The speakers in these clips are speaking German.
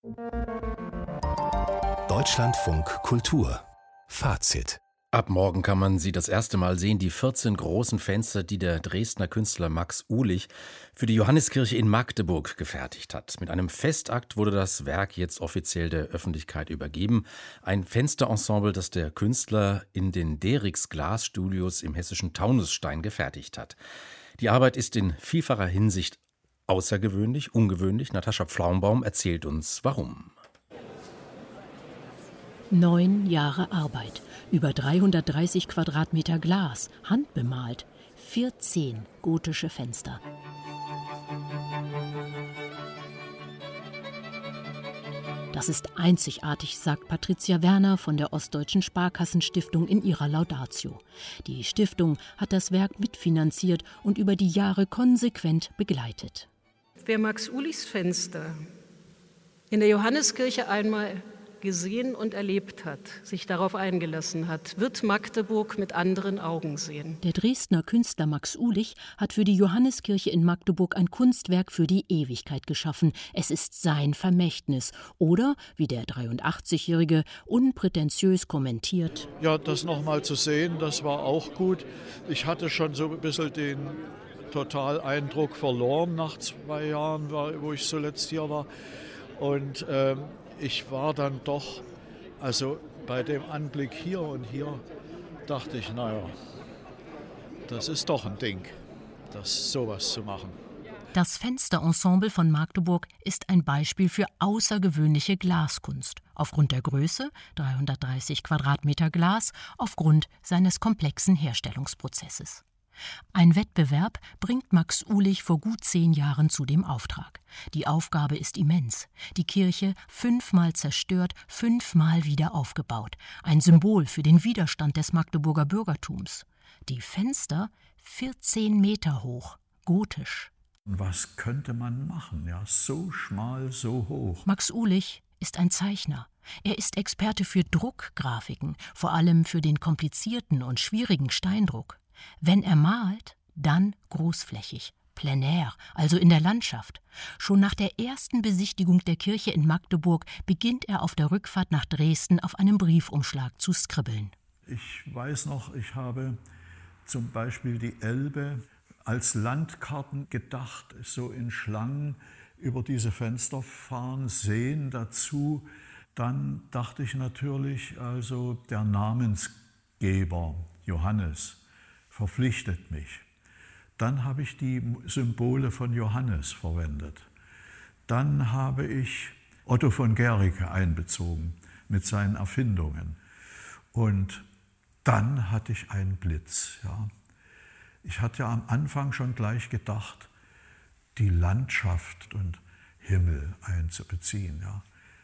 Deutschlandfunk Kultur Fazit. Ab morgen kann man sie das erste Mal sehen, die 14 großen Fenster, die der Dresdner Künstler Max Uhlich für die Johanneskirche in Magdeburg gefertigt hat. Mit einem Festakt wurde das Werk jetzt offiziell der Öffentlichkeit übergeben. Ein Fensterensemble, das der Künstler in den Derix Glasstudios im hessischen Taunusstein gefertigt hat. Die Arbeit ist in vielfacher Hinsicht außergewöhnlich, ungewöhnlich. Natascha Pflaumbaum erzählt uns, warum. 9 Jahre Arbeit, über 330 Quadratmeter Glas, handbemalt, 14 gotische Fenster. Das ist einzigartig, sagt Patricia Werner von der Ostdeutschen Sparkassenstiftung in ihrer Laudatio. Die Stiftung hat das Werk mitfinanziert und über die Jahre konsequent begleitet. Wer Max Uhlichs Fenster in der Johanneskirche einmal gesehen und erlebt hat, sich darauf eingelassen hat, wird Magdeburg mit anderen Augen sehen. Der Dresdner Künstler Max Uhlich hat für die Johanneskirche in Magdeburg ein Kunstwerk für die Ewigkeit geschaffen. Es ist sein Vermächtnis. Oder, wie der 83-Jährige unprätentiös kommentiert: Ja, das nochmal zu sehen, das war auch gut. Ich hatte schon so ein bisschen den Totaleindruck verloren nach 2 Jahren, wo ich zuletzt hier war. Und ich war dann doch, also bei dem Anblick hier und hier, dachte ich, naja, das ist doch ein Ding, sowas zu machen. Das Fensterensemble von Magdeburg ist ein Beispiel für außergewöhnliche Glaskunst. Aufgrund der Größe, 330 Quadratmeter Glas, aufgrund seines komplexen Herstellungsprozesses. Ein Wettbewerb bringt Max Uhlich vor gut 10 Jahren zu dem Auftrag. Die Aufgabe ist immens. Die Kirche 5-mal zerstört, 5-mal wieder aufgebaut. Ein Symbol für den Widerstand des Magdeburger Bürgertums. Die Fenster 14 Meter hoch, gotisch. Was könnte man machen? Ja, so schmal, so hoch. Max Uhlich ist ein Zeichner. Er ist Experte für Druckgrafiken, vor allem für den komplizierten und schwierigen Steindruck. Wenn er malt, dann großflächig, plein-air, also in der Landschaft. Schon nach der ersten Besichtigung der Kirche in Magdeburg beginnt er auf der Rückfahrt nach Dresden auf einem Briefumschlag zu skribbeln. Ich weiß noch, ich habe zum Beispiel die Elbe als Landkarten gedacht, so in Schlangen über diese Fenster fahren, sehen dazu. Dann dachte ich natürlich, also der Namensgeber Johannes verpflichtet mich. Dann habe ich die Symbole von Johannes verwendet. Dann habe ich Otto von Guericke einbezogen mit seinen Erfindungen. Und dann hatte ich einen Blitz. Ja. Ich hatte ja am Anfang schon gleich gedacht, die Landschaft und Himmel einzubeziehen. Ja.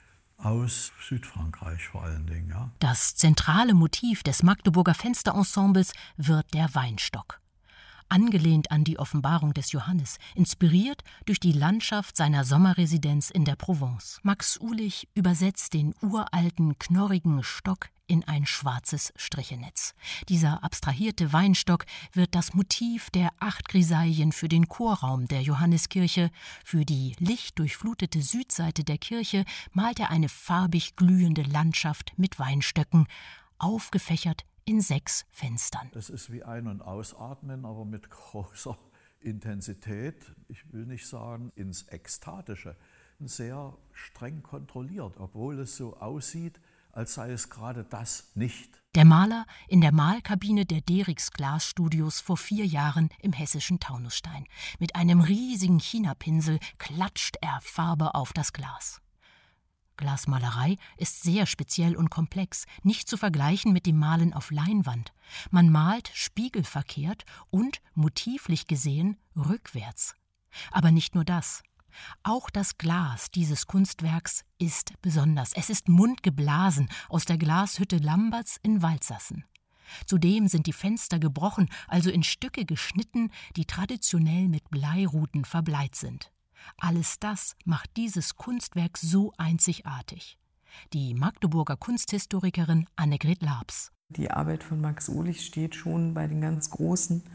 Aus Südfrankreich vor allen Dingen. Ja. Das zentrale Motiv des Magdeburger Fensterensembles wird der Weinstock. Angelehnt an die Offenbarung des Johannes, inspiriert durch die Landschaft seiner Sommerresidenz in der Provence. Max Uhlich übersetzt den uralten, knorrigen Stock in ein schwarzes Strichenetz. Dieser abstrahierte Weinstock wird das Motiv der 8 Grisaillen für den Chorraum der Johanneskirche. Für die lichtdurchflutete Südseite der Kirche malt er eine farbig glühende Landschaft mit Weinstöcken, aufgefächert in 6 Fenstern. Es ist wie Ein- und Ausatmen, aber mit großer Intensität. Ich will nicht sagen ins Ekstatische. Sehr streng kontrolliert, obwohl es so aussieht, als sei es gerade das nicht. Der Maler in der Malkabine der Derix Glasstudios vor 4 Jahren im hessischen Taunusstein. Mit einem riesigen Chinapinsel klatscht er Farbe auf das Glas. Glasmalerei ist sehr speziell und komplex, nicht zu vergleichen mit dem Malen auf Leinwand. Man malt spiegelverkehrt und, motivlich gesehen, rückwärts. Aber nicht nur das. Auch das Glas dieses Kunstwerks ist besonders. Es ist mundgeblasen aus der Glashütte Lamberts in Waldsassen. Zudem sind die Fenster gebrochen, also in Stücke geschnitten, die traditionell mit Bleiruten verbleit sind. Alles das macht dieses Kunstwerk so einzigartig. Die Magdeburger Kunsthistorikerin Annegret Labs. Die Arbeit von Max Uhlich steht schon bei den ganz Großen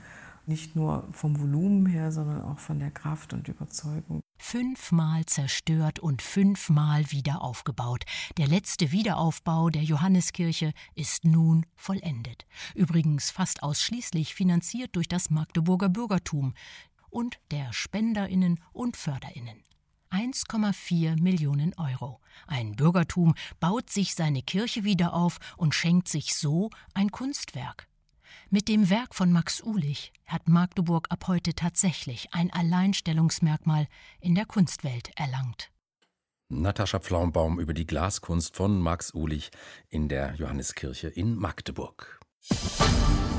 Nicht nur vom Volumen her, sondern auch von der Kraft und Überzeugung. 5-mal zerstört und 5-mal wieder aufgebaut. Der letzte Wiederaufbau der Johanneskirche ist nun vollendet. Übrigens fast ausschließlich finanziert durch das Magdeburger Bürgertum und der SpenderInnen und FörderInnen. 1,4 Millionen Euro. Ein Bürgertum baut sich seine Kirche wieder auf und schenkt sich so ein Kunstwerk. Mit dem Werk von Max Uhlich hat Magdeburg ab heute tatsächlich ein Alleinstellungsmerkmal in der Kunstwelt erlangt. Natascha Pflaumbaum über die Glaskunst von Max Uhlich in der Johanneskirche in Magdeburg.